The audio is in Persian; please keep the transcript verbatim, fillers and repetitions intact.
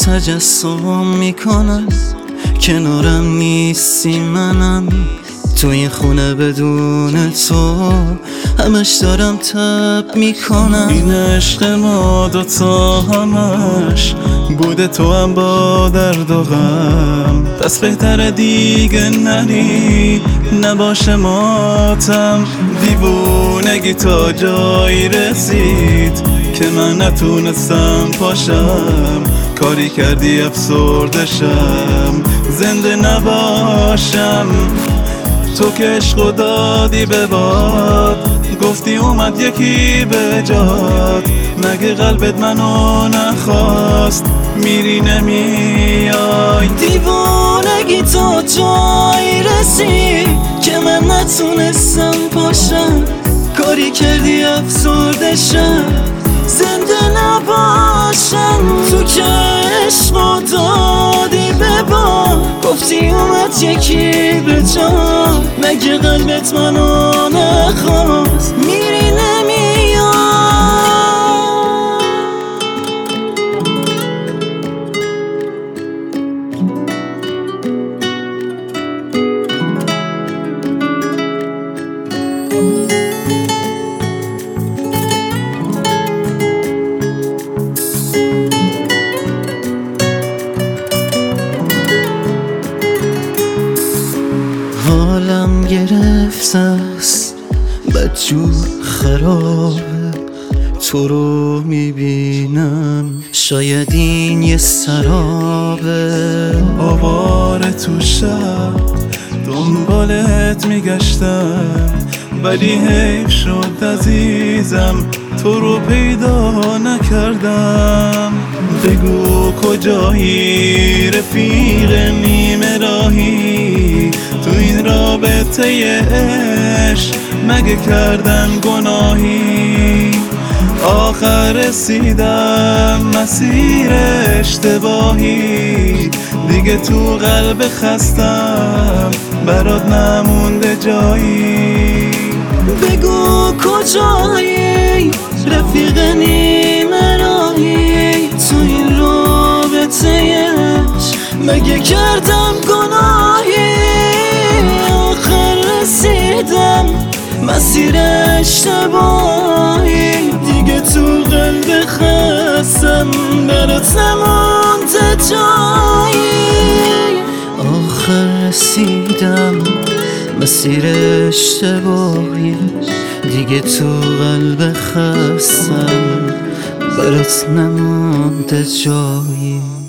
تجسم میکنم کنارم نیستی منم تو این خونه بدون تو همش دارم تب میکنم. این عشق ما دوتا همش بوده تو هم با درد و غم، پس بهتره دیگه نری نباشه ماتم. دیوونگی تا جایی رسید که من نتونستم پاشم، کاری کردی افسردشم زنده نباشم. تو که عشقو دادی به باد، گفتی اومد یکی به جات، مگه قلبت منو نخواست میری نمیای؟ دیوانگی تا جایی رسید که من نتونستم پاشم، کاری کردی افسردشم زنده نباشم. تو که عشقو دادی به باد، گفتی اومد یکی به جا، مگه قلبت منو نخواست میری نمیای؟ حالم گرفته است بدجور خرابه، تو رو میبینم شاید این یه سرابه. آواره تو شب دنبالت میگشتم، ولی حیف شد عزیزم تو رو پیدا نکردم. بگو کجایی رفیق نیمه راهی، تو این رابطه عشق مگه کردم گناهی؟ آخر رسیدم مسیر اشتباهی، دیگه تو قلب خستم برات نمونده جایی. بگو کجایی رفیق نیمه راهی، تو این رابطه عشق مگه کردم گناهی؟ آخر رسیدم مسیر اشتباهی، دیگه تو قلب خستم برات نمونده جایی. آخر رسیدم مسیر اشتباهی، دیگه تو قلب خستم برات نمونده جایی.